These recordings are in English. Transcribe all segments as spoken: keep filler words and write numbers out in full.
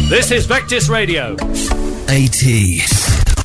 This is Vectis Radio. eighties.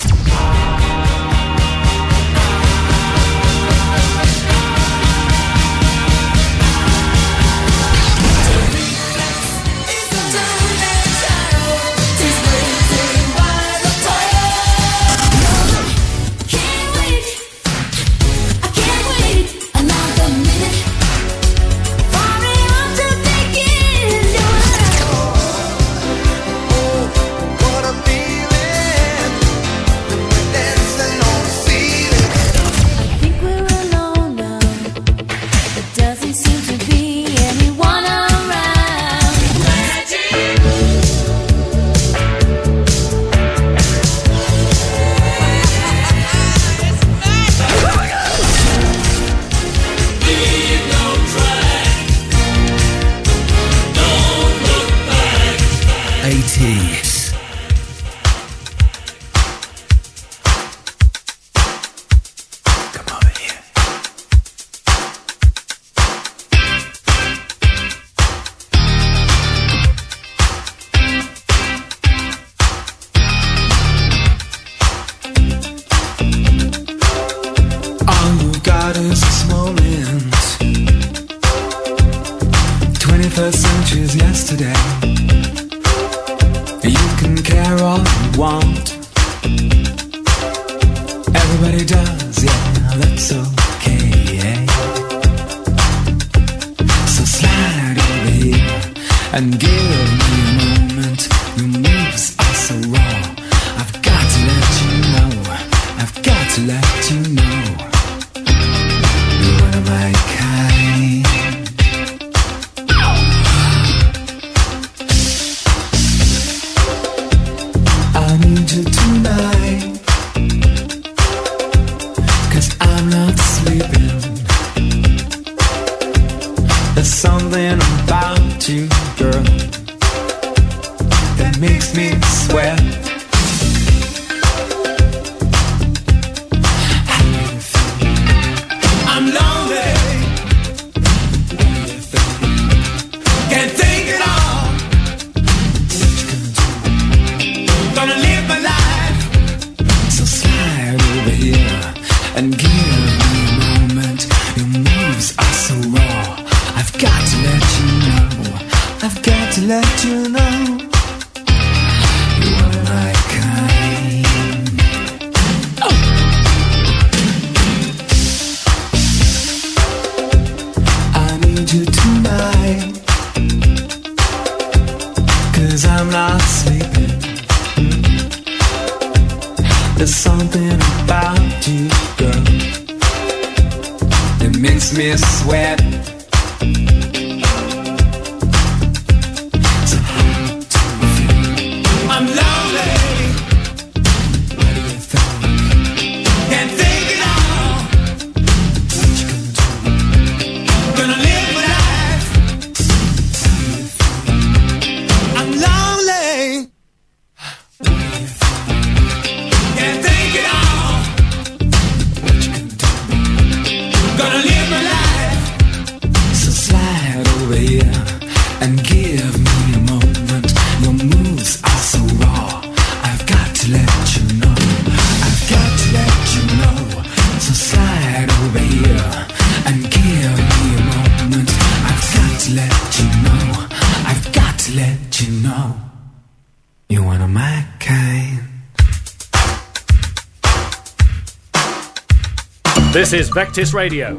This is Vectis Radio.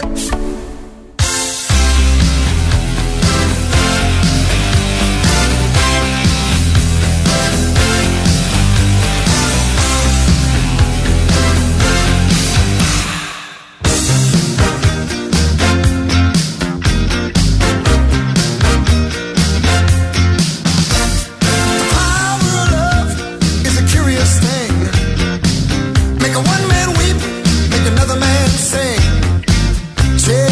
Make a one man weep, make another man sing. Say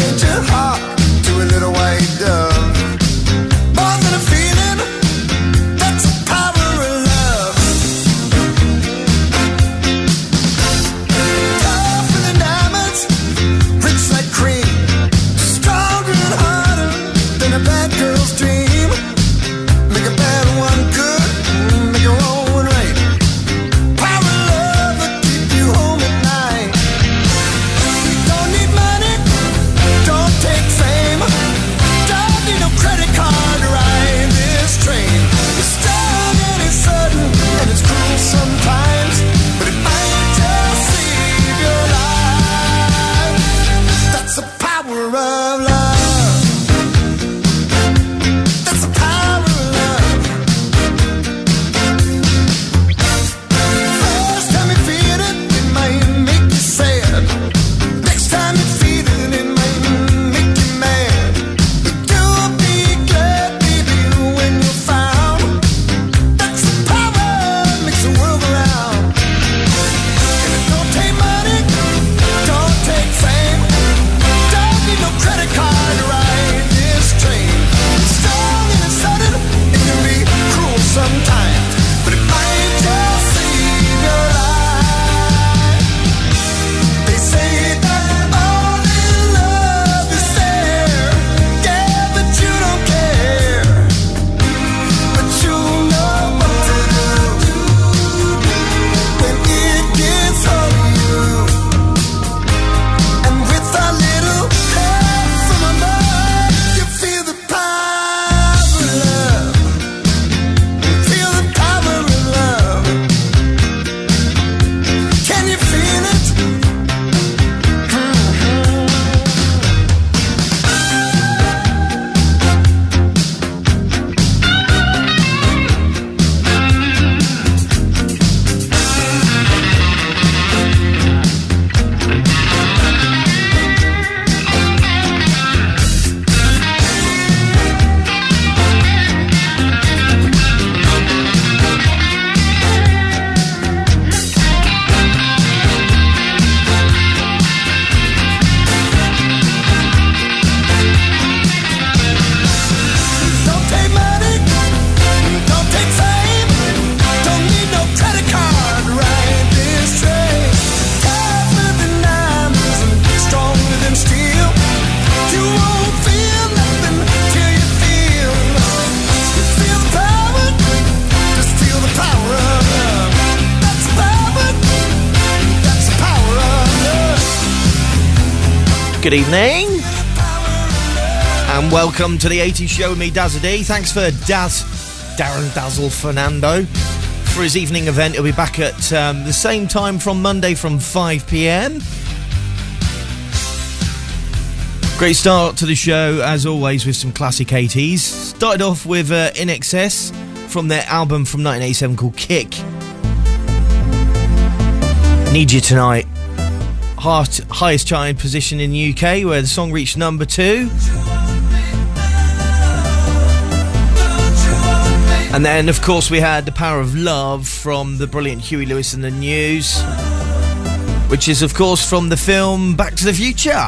Good evening. And welcome to the eighties show with me, Dazza-D. Thanks for Daz, Darren Dazzle Fernando for his evening event. He'll be back at um, the same time from Monday from five p.m. Great start to the show, as always, with some classic eighties. Started off with uh, I N X S from their album from nineteen eighty-seven called Kick. Need You Tonight. Heart, highest charting position in the U K, where the song reached number two. And then, of course, we had The Power of Love from the brilliant Huey Lewis and the News, which is, of course, from the film Back to the Future.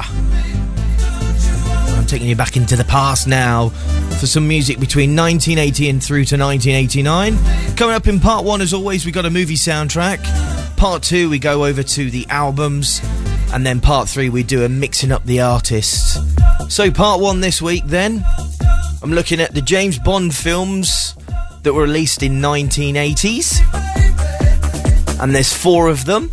I'm taking you back into the past now for some music between nineteen eighty and through to nineteen eighty-nine. Coming up in part one, as always, we got a movie soundtrack. Part two, we go over to the albums. And then part three, we do a mixing up the artists. So part one this week then, I'm looking at the James Bond films that were released in nineteen eighties. And there's four of them.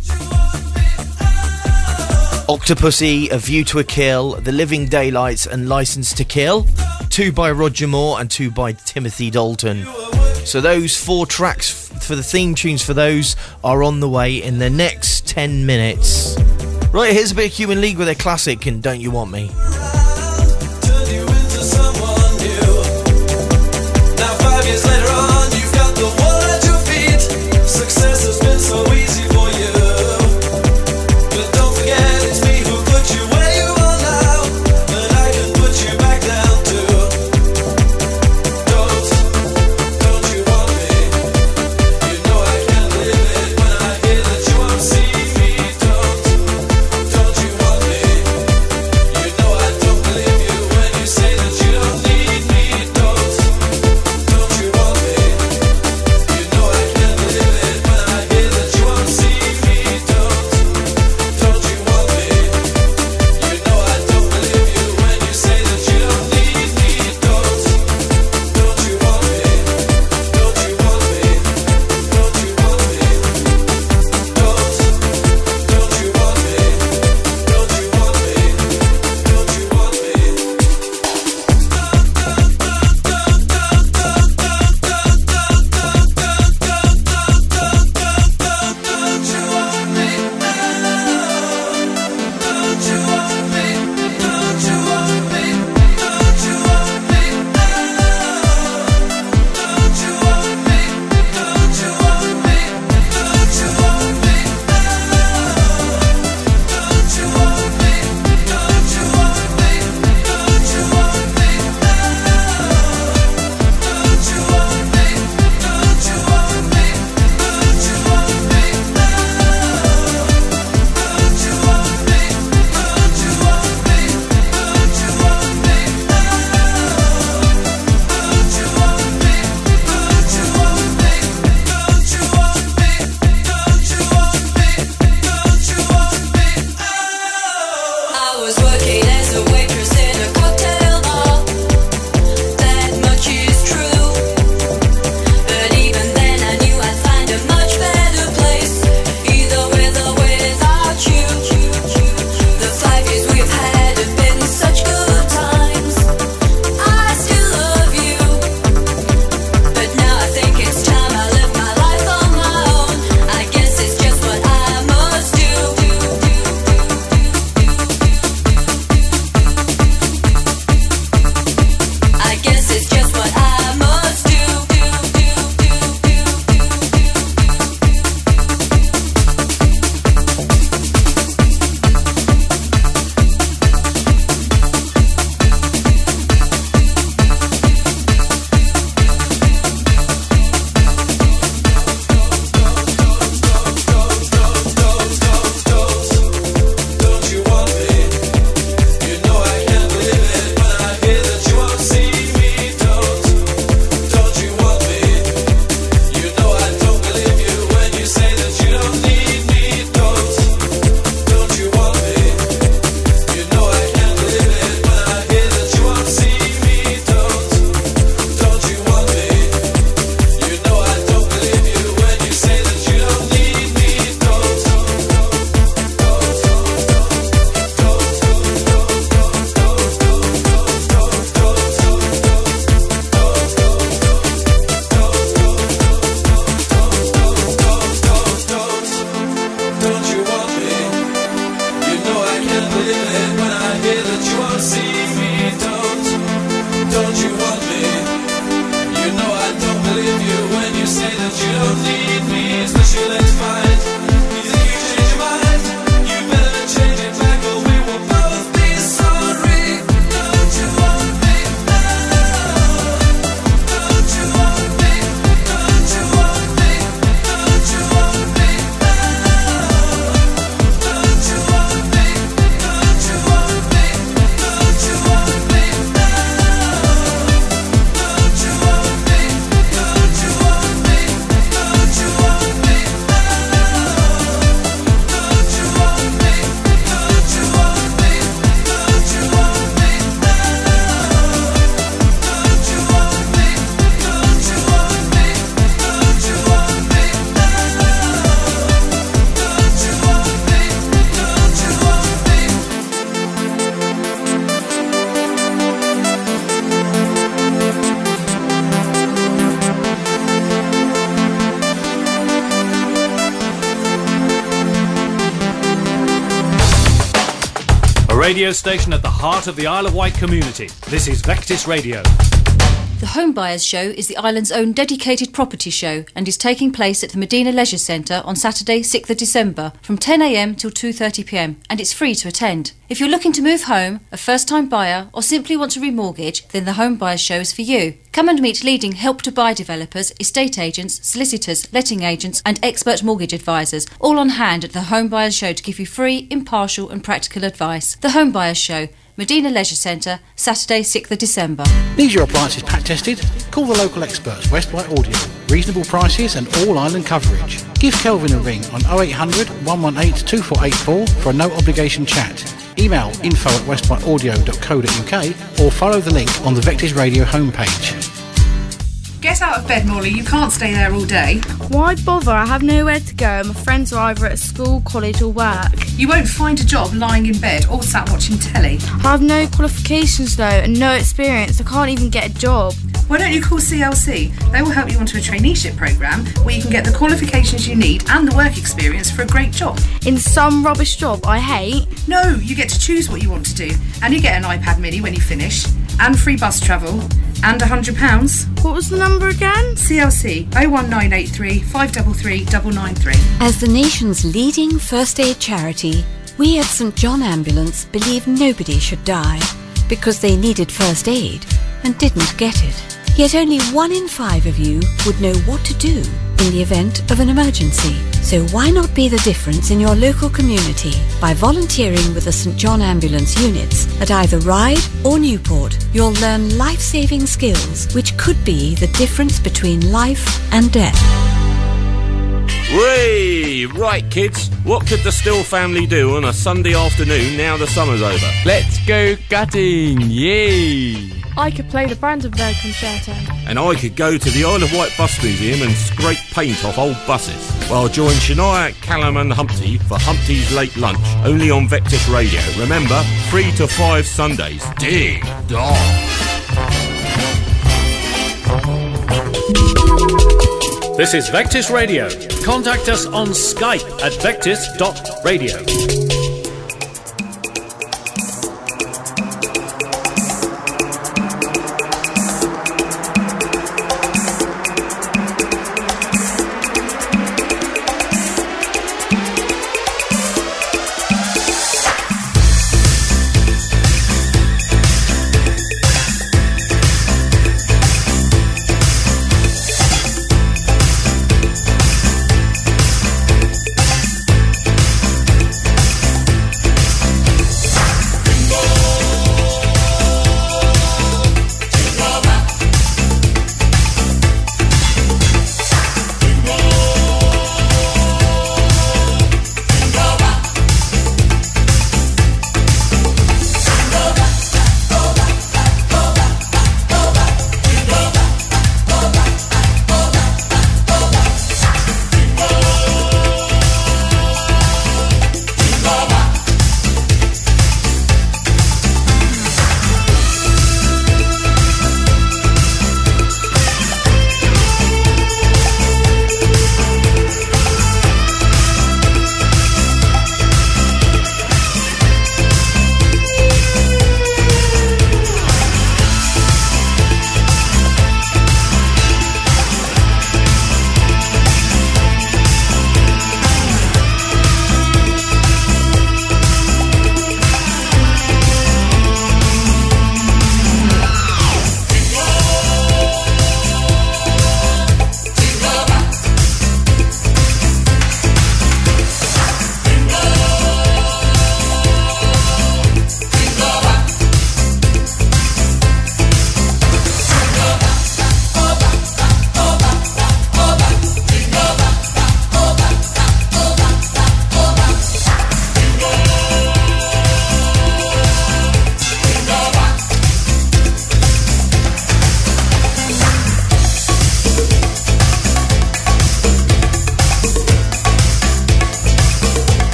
Octopussy, A View to a Kill, The Living Daylights and License to Kill. Two by Roger Moore and two by Timothy Dalton. So those four tracks for the theme tunes for those are on the way in the next ten minutes. Right, here's a bit of Human League with their classic and Don't You Want Me. Turn you into someone new. Now five years later on, you've got the world at your feet. Success has been so easy for you. But don't forget it's me who put you where you are now. And I can put you back down too. Don't, don't you want me? You know I can't live it when I hear that you won't see me. Don't. Don't you want me? You know I don't. radio station at the heart of the Isle of Wight community. This is Vectis Radio. The Home Buyers Show is the island's own dedicated property show and is taking place at the Medina Leisure Centre on Saturday, sixth of December from ten a m till two thirty p m and it's free to attend. If you're looking to move home, a first-time buyer or simply want to remortgage, then the Home Buyers Show is for you. Come and meet leading help-to-buy developers, estate agents, solicitors, letting agents and expert mortgage advisors, all on hand at the Home Buyers Show to give you free, impartial and practical advice. The Home Buyers Show, Medina Leisure Centre, Saturday, sixth of December. Need your appliances pack tested? Call the local experts, West White Audio. Reasonable prices and all island coverage. Give Kelvin a ring on oh eight hundred, one one eight, two four eight four for a no obligation chat. Email info at westwhiteaudio dot co dot uk or follow the link on the Vectis Radio homepage. Get out of bed, Morley. You can't stay there all day. Why bother? I have nowhere to go. My friends are either at school, college or work. You won't find a job lying in bed or sat watching telly. I have no qualifications though and no experience. I can't even get a job. Why don't you call C L C? They will help you onto a traineeship programme where you can get the qualifications you need and the work experience for a great job. In some rubbish job I hate? No, you get to choose what you want to do and you get an iPad mini when you finish and free bus travel and one hundred pounds. What was the number again? C L C oh one nine eight three, five three three, nine nine three. As the nation's leading first aid charity, we at St John Ambulance believe nobody should die because they needed first aid and didn't get it. Yet only one in five of you would know what to do in the event of an emergency. So why not be the difference in your local community by volunteering with the St John Ambulance units at either Ryde or Newport? You'll learn life-saving skills which could be the difference between life and death. Whee! Right, kids, what could the Still family do on a Sunday afternoon now the summer's over? Let's go cutting, yay! I could play the Brandenburg Concerto. And I could go to the Isle of Wight Bus Museum and scrape paint off old buses. Well, join Shania, Callum and Humpty for Humpty's Late Lunch, only on Vectis Radio. Remember, three to five Sundays. Ding dong! This is Vectis Radio. Contact us on Skype at vectis dot radio.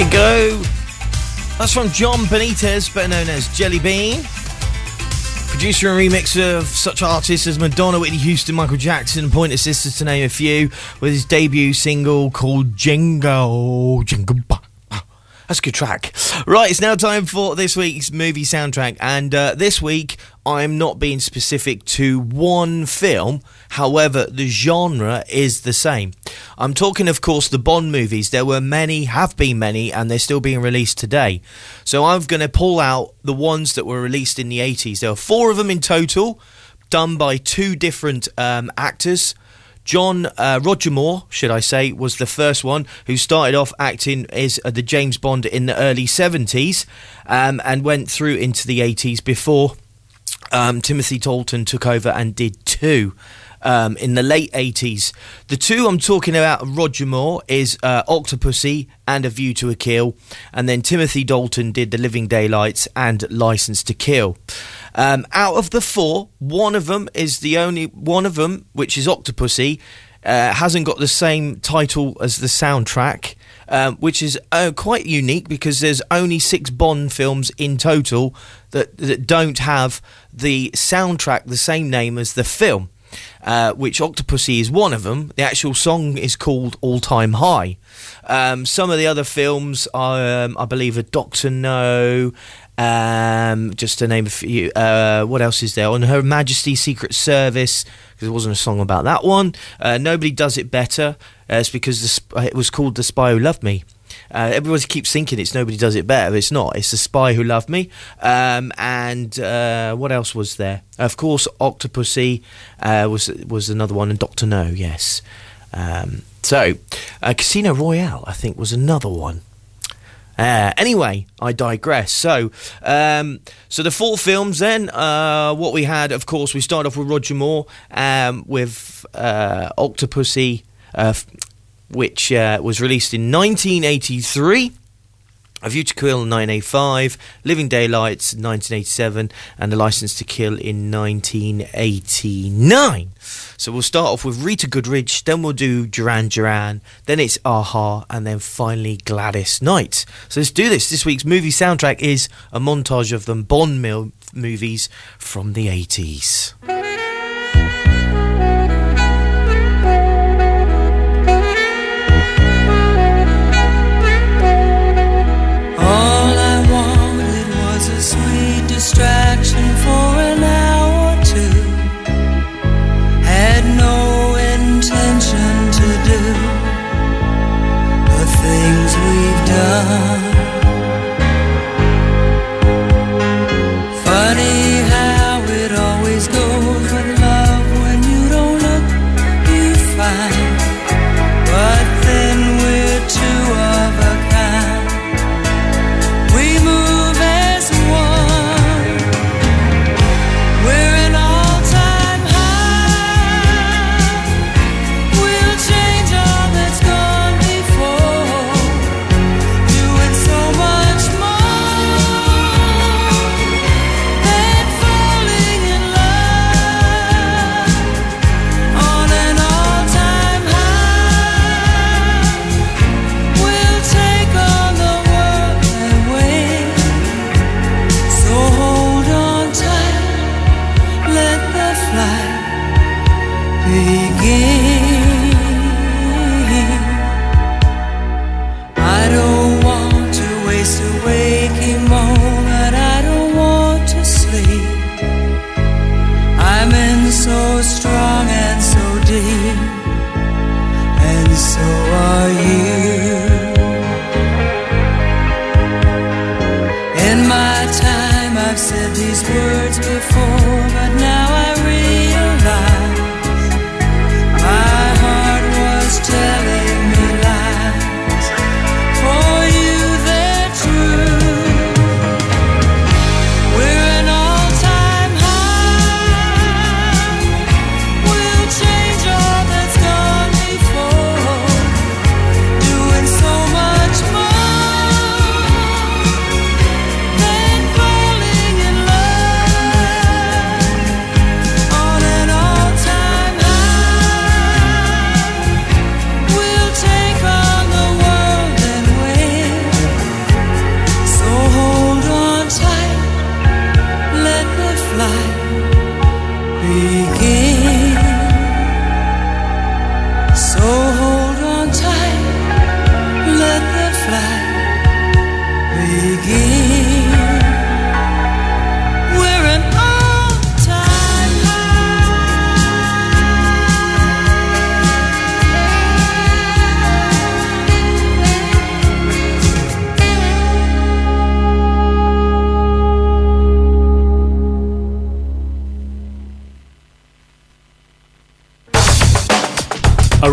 we go. That's from John Benitez, better known as Jelly Bean. Producer and remixer of such artists as Madonna, Whitney Houston, Michael Jackson, Pointer Sisters, to name a few, with his debut single called Jingle. Jingle Bell. That's a good track. Right, it's now time for this week's movie soundtrack. And uh, this week, I'm not being specific to one film. However, the genre is the same. I'm talking, of course, the Bond movies. There were many, have been many, and they're still being released today. So I'm going to pull out the ones that were released in the eighties. There are four of them in total, done by two different um, actors. John uh, Roger Moore, should I say, was the first one who started off acting as uh, the James Bond in the early seventies um, and went through into the eighties before um, Timothy Dalton took over and did two um, in the late eighties. The two I'm talking about, Roger Moore, is uh, Octopussy and A View to a Kill, and then Timothy Dalton did The Living Daylights and License to Kill. Um, out of the four, one of them is the only one of them, which is Octopussy, uh, hasn't got the same title as the soundtrack, um, which is uh, quite unique because there's only six Bond films in total that, that don't have the soundtrack the same name as the film, uh, which Octopussy is one of them. The actual song is called All Time High. Um, some of the other films are, um, I believe, are Doctor No. Um, just to name a few. Uh, what else is there? On Her Majesty's Secret Service, because there wasn't a song about that one. Uh, Nobody Does It Better. Uh, it's because the sp- it was called The Spy Who Loved Me. Uh, everybody keeps thinking it's Nobody Does It Better, but it's not. It's The Spy Who Loved Me. Um, and uh, what else was there? Of course, Octopussy uh, was was another one, and Doctor No, yes. Um, so, uh, Casino Royale, I think, was another one. Uh, anyway, I digress. So, um, so the four films then, uh, what we had, of course, we started off with Roger Moore, um, with uh, Octopussy, uh, which uh, was released in nineteen eighty-three, A View to Kill in nineteen eighty-five, Living Daylights in nineteen eighty-seven, and The License to Kill in nineteen eighty-nine. So we'll start off with Rita Goodrich, then we'll do Duran Duran, then it's Aha, and then finally Gladys Knight. So let's do this. This week's movie soundtrack is a montage of the Bond mil- movies from the eighties. All I wanted was a sweet distraction for an hour or two. Had no intention to do the things we've done. Funny how it always goes with love. When you don't look, you find. But then we're two of a kind. We move as one. We're an all-time high. We'll change all that's gone before, doing so much more than falling in love. On an all-time high, we'll take on the world and win. So hold on tight, let the flight begin. I don't want to waste a waking moment. I don't want to sleep. I'm in so strong and so deep, and so are you. In my time I've said these words before, but now I realize my heart was telling me lies. For you they're true. We're an all-time high. We'll change all that's gone before, doing so much more than falling in love.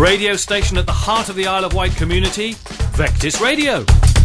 radio station at the heart of the Isle of Wight community, Vectis Radio.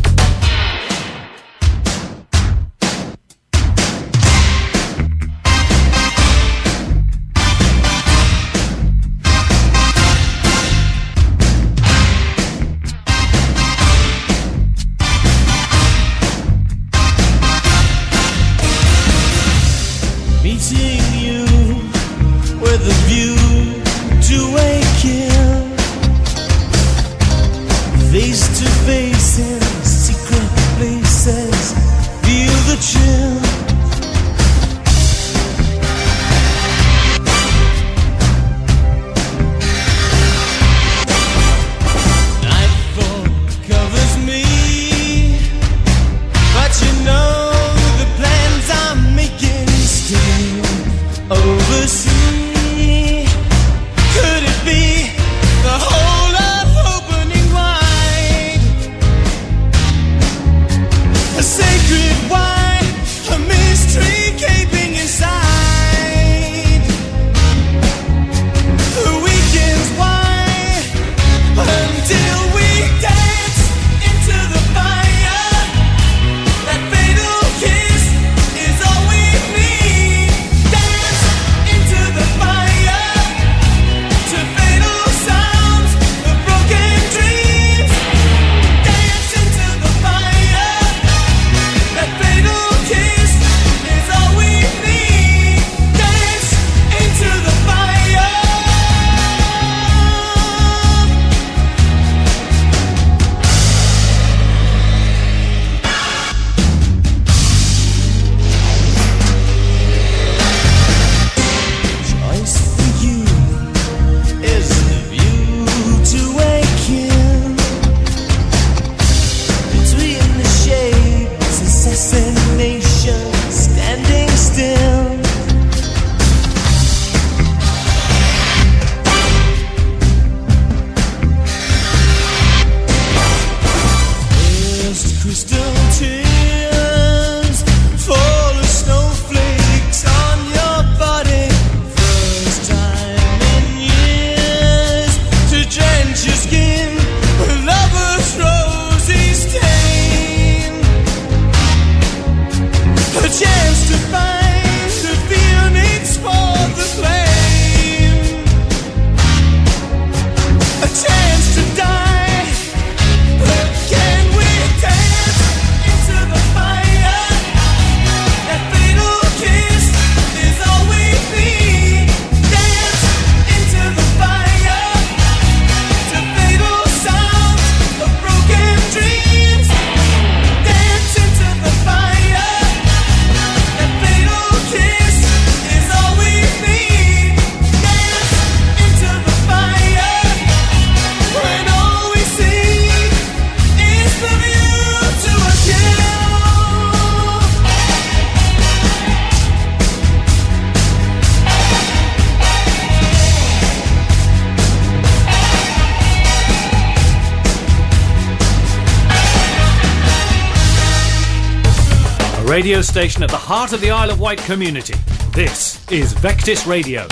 Radio station at the heart of the Isle of Wight community. This is Vectis Radio.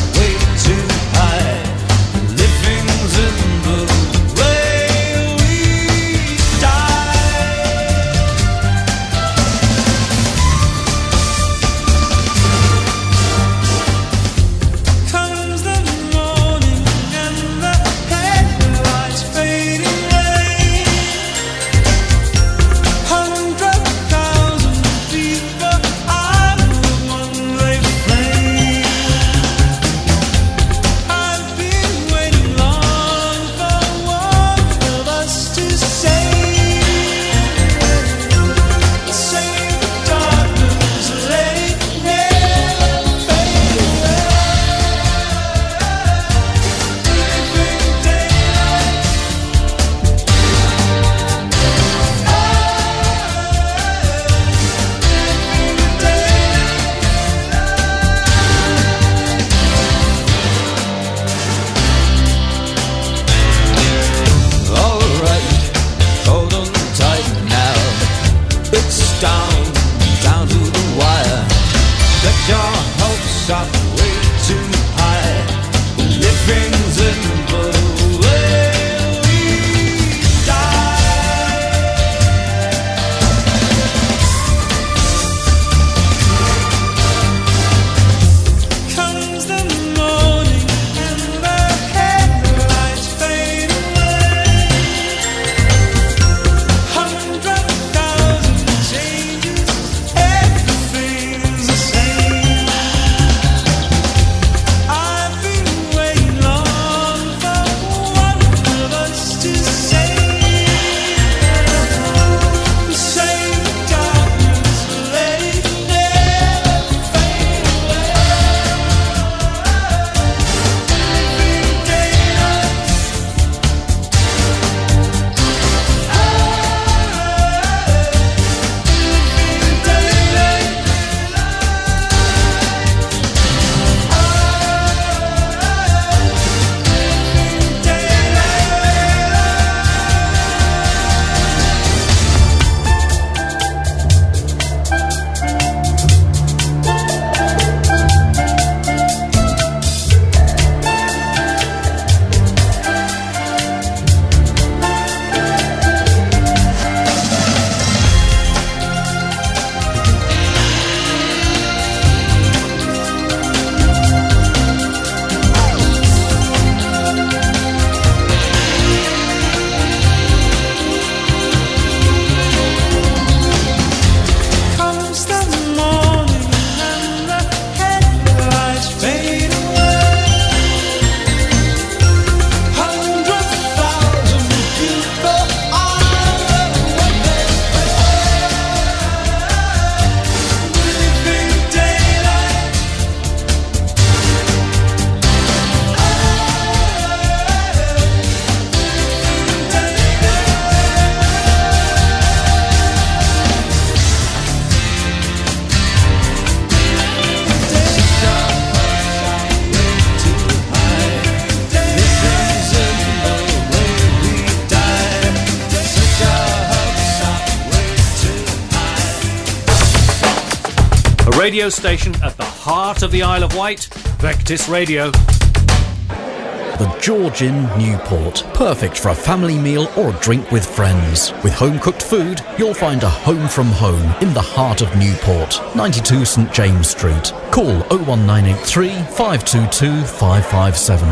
We radio station at the heart of the Isle of Wight, Vectis Radio. The George Inn, Newport. Perfect for a family meal or a drink with friends. With home-cooked food, you'll find a home from home in the heart of Newport. ninety-two St James Street. Call oh one nine eight three, five two two, five five seven.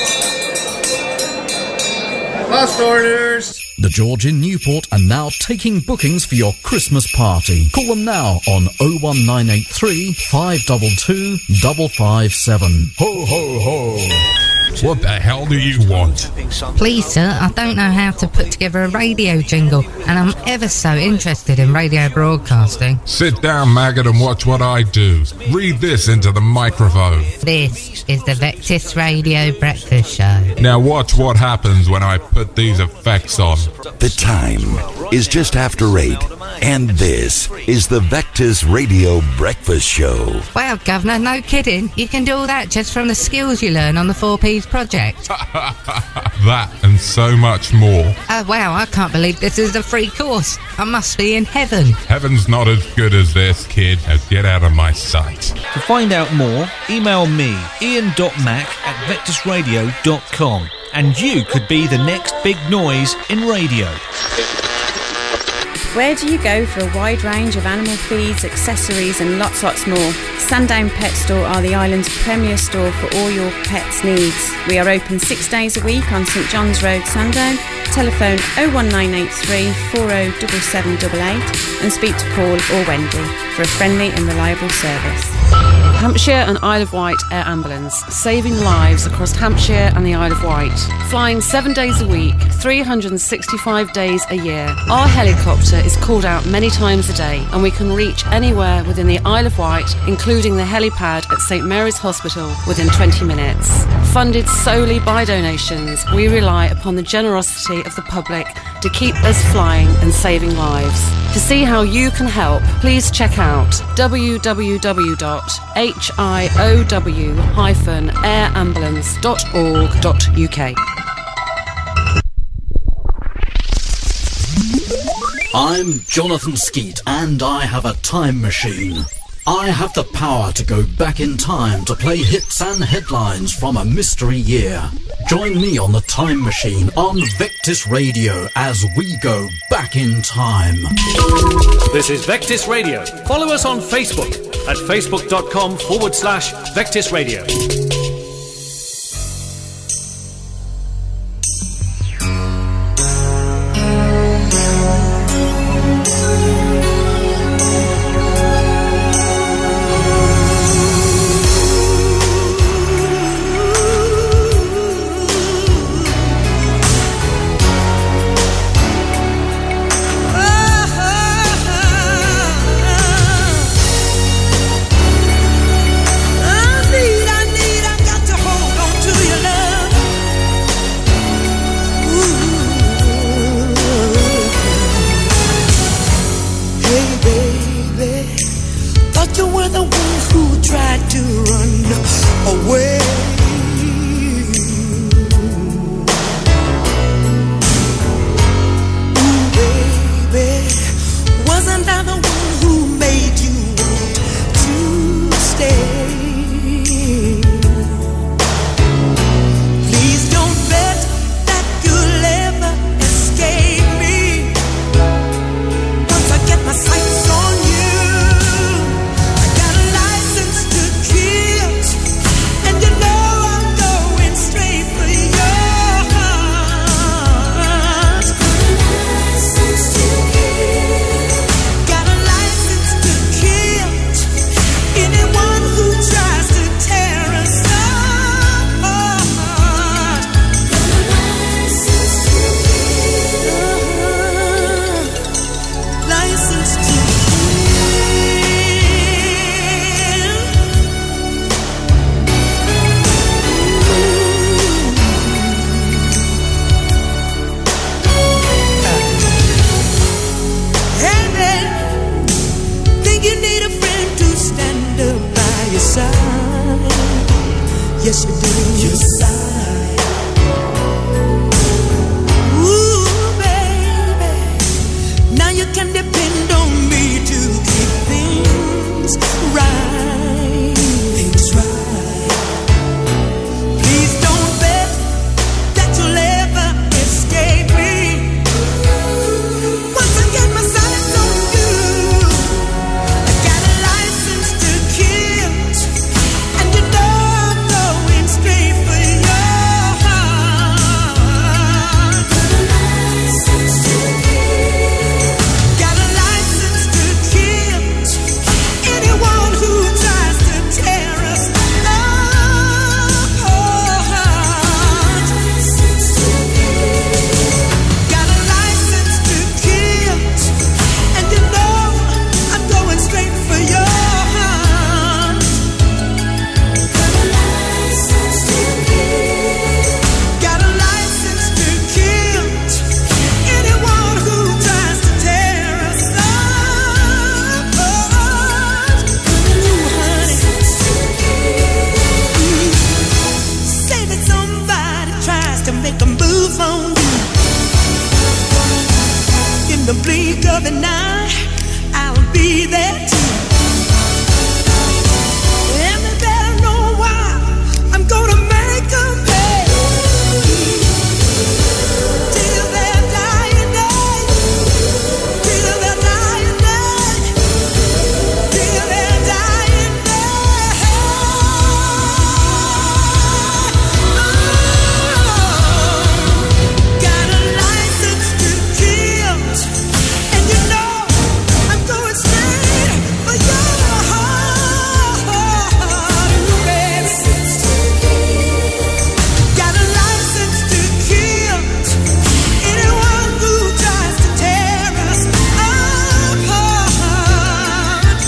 Last orders! The George Inn, Newport are now taking bookings for your Christmas party. Call them now on oh one nine eight three, five two two, five five seven. Ho, ho, ho. What the hell do you want? Please, sir, I don't know how to put together a radio jingle, and I'm ever so interested in radio broadcasting. Sit down, maggot, and watch what I do. Read this into the microphone. This is the Vectis Radio Breakfast Show. Now watch what happens when I put these effects on. The time is just after eight, and this is the Vectis Radio Breakfast Show. Well, Governor, no kidding. You can do all that just from the skills you learn on the four Ps project. That and so much more. Oh, wow, I can't believe this is a free course. I must be in heaven. Heaven's not as good as this, kid. Now get out of my sight. To find out more, email me, ian dot mac at vectis radio dot com, and you could be the next big noise in radio. Where do you go for a wide range of animal feeds, accessories and lots lots more? Sandown Pet Store are the island's premier store for all your pets' needs. We are open six days a week on St John's Road, Sandown. Telephone oh one nine eight three, four oh seven seven eight eight and speak to Paul or Wendy for a friendly and reliable service. Hampshire and Isle of Wight Air Ambulance, saving lives across Hampshire and the Isle of Wight. Flying seven days a week, three hundred sixty-five days a year. Our helicopter is called out many times a day, and we can reach anywhere within the Isle of Wight, including the helipad at St Mary's Hospital, within twenty minutes. Funded solely by donations, we rely upon the generosity of the public to keep us flying and saving lives. To see how you can help, please check out w w w dot h i o w dash air ambulance dot org dot u k. I'm Jonathan Skeet, and I have a time machine. I have the power to go back in time to play hits and headlines from a mystery year. Join me on the Time Machine on Vectis Radio as we go back in time. This is Vectis Radio. Follow us on Facebook at facebook.com forward slash Vectis Radio. I need make a move on you. In the blink of an eye, I'll be there too. And they better know why I'm gonna make them pay. Till their dying day, till their dying day, till their dying day. Got a license to kill, and you know I'm going straight for your heart, baby. Got a license to kill anyone who tries to tear us apart.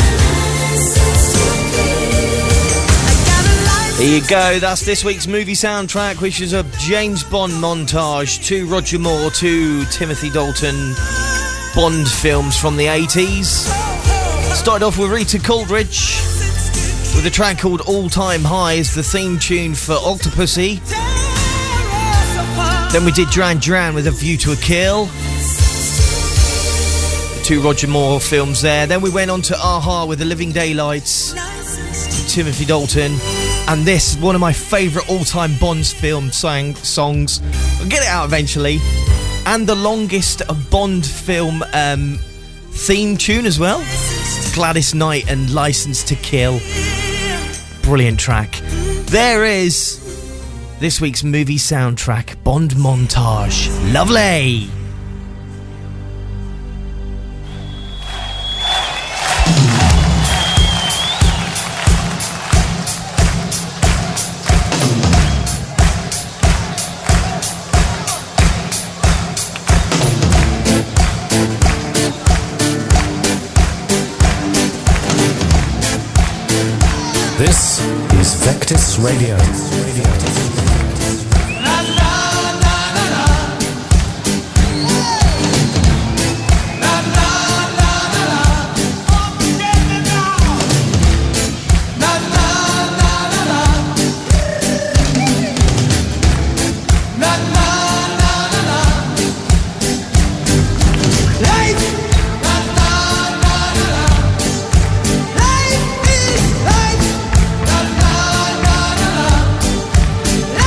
There you go, that's this week's movie soundtrack, which is a James Bond montage, two Roger Moore, two Timothy Dalton Bond films from the eighties. Started off with Rita Coldridge with a track called All Time High as the theme tune for Octopussy. Then we did Duran Duran with A View to a Kill. The two Roger Moore films there. Then we went on to Aha with The Living Daylights, Timothy Dalton. And this, one of my favourite all-time Bond film sang- songs. I'll get it out eventually. And the longest Bond film um, theme tune as well. Gladys Knight and License to Kill. Brilliant track. There is this week's movie soundtrack, Bond montage. Lovely! This is Vectis Radio. Life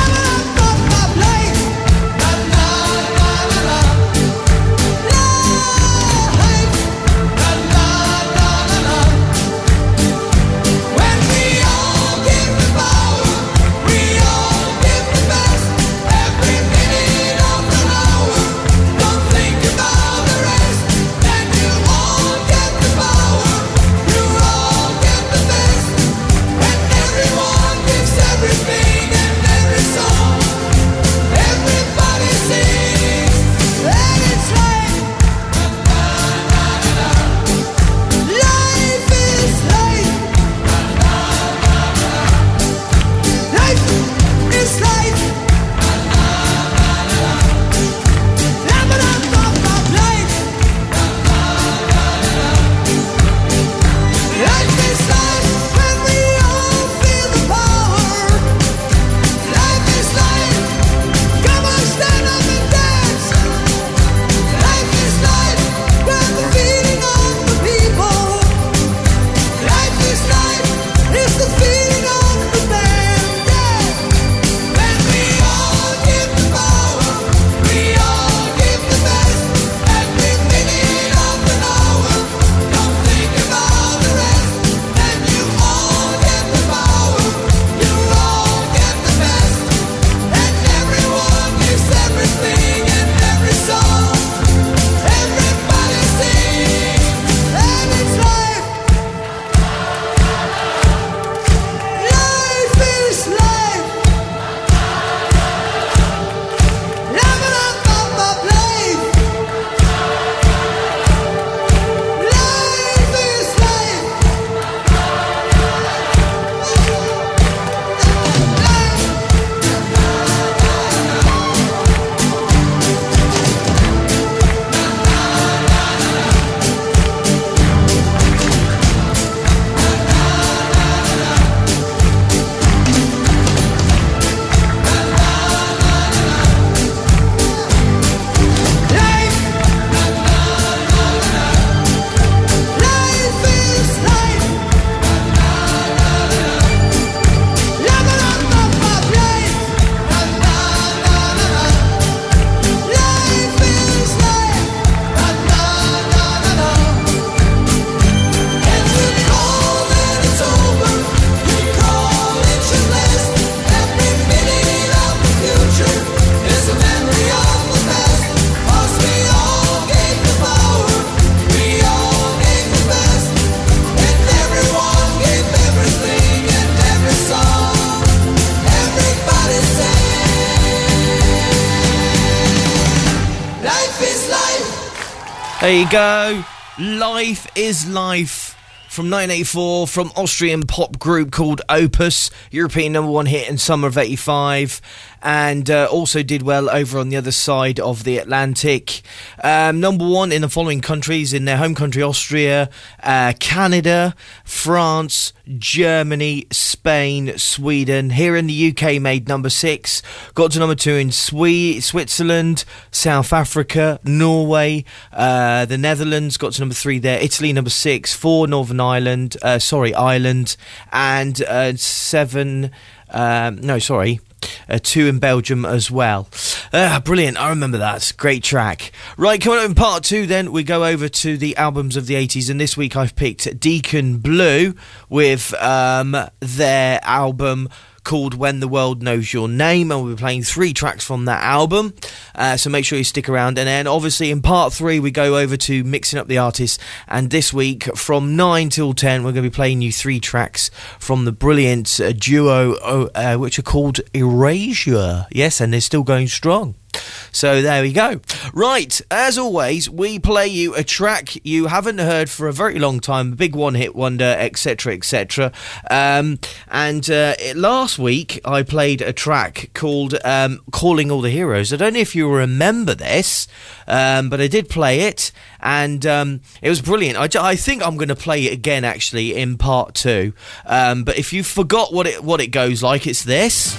There you go. Life is Life from nineteen eighty-four from Austrian pop group called Opus. European number one hit in summer of eighty-five. And uh, also did well over on the other side of the Atlantic. Um, number one in the following countries, in their home country Austria, uh, Canada, France, Germany, Spain, Sweden. Here in the U K made number six. Got to number two in Swe- Switzerland, South Africa, Norway, uh, the Netherlands. Got to number three there. Italy number six, four Northern Ireland, uh, sorry, Ireland, and uh, seven, um, no, sorry. Uh, two in Belgium as well. Ah, brilliant. I remember that. Great track. Right, coming up in part two then, we go over to the albums of the eighties, and this week I've picked Deacon Blue with um, their album called When the World Knows Your Name, and we'll be playing three tracks from that album, uh, so make sure you stick around. And then obviously in part three we go over to mixing up the artists, and this week from nine till ten we're going to be playing you three tracks from the brilliant uh, duo uh, which are called Erasure. Yes, and they're still going strong. So there we go. Right, as always, we play you a track you haven't heard for a very long time, a big one-hit wonder, et cetera, et cetera. Um, and uh, last week, I played a track called um, Calling All the Heroes. I don't know if you remember this, um, but I did play it, and um, it was brilliant. I, I think I'm going to play it again, actually, in part two. Um, but if you forgot what it what it goes like, it's this.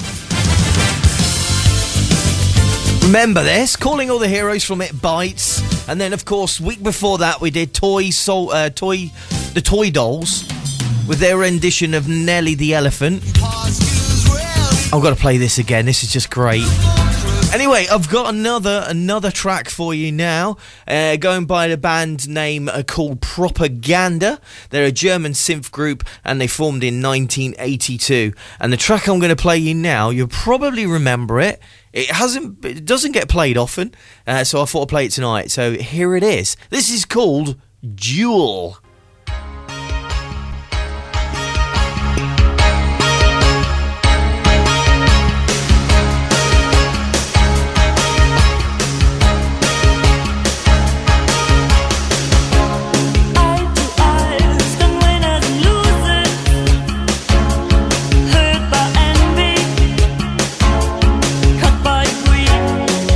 Remember this? Calling All the Heroes from It Bites. And then, of course, week before that, we did Toy Soul, uh, Toy, the Toy Dolls with their rendition of Nelly the Elephant. I've got to play this again. This is just great. Anyway, I've got another another track for you now, uh, going by the band name uh, called Propaganda. They're a German synth group, and they formed in nineteen eighty-two. And the track I'm going to play you now, you'll probably remember it. It hasn't, it doesn't get played often, uh, so I thought I'd play it tonight. So here it is. This is called Jewel.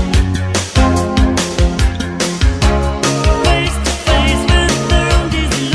Face to face with their own disillusion.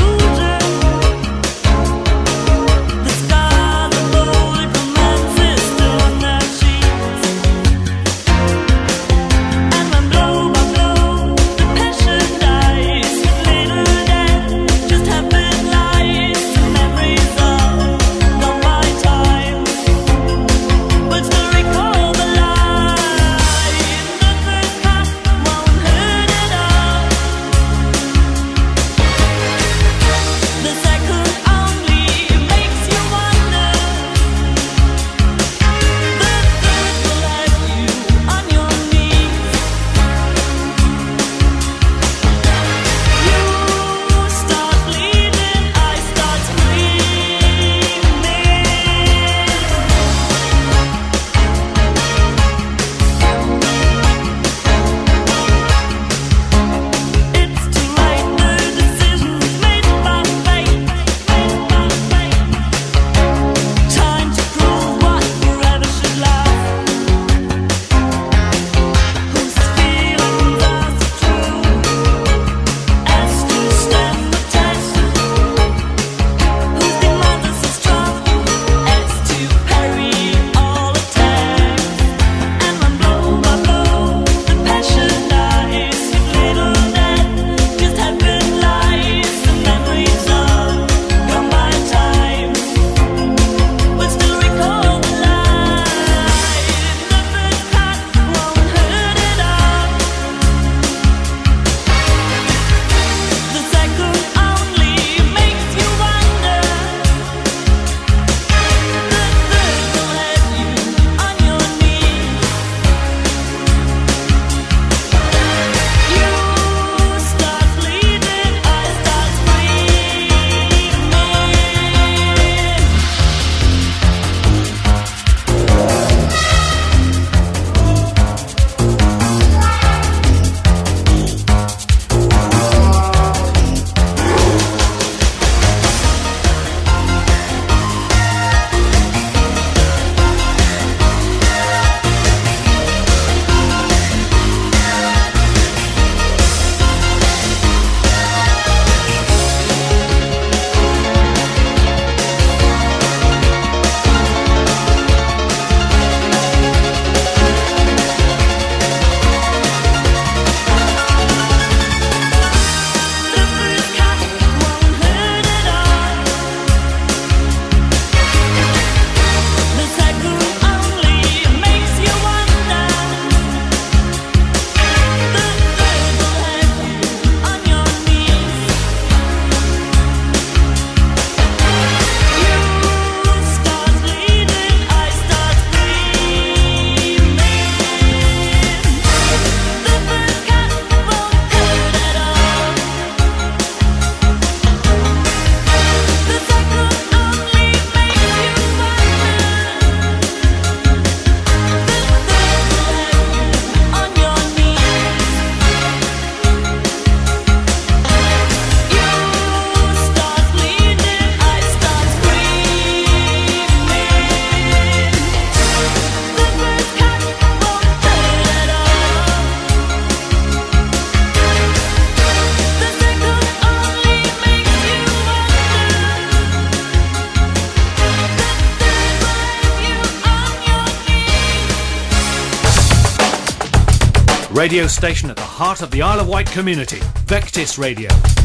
Radio station at the heart of the Isle of Wight community. Vectis Radio.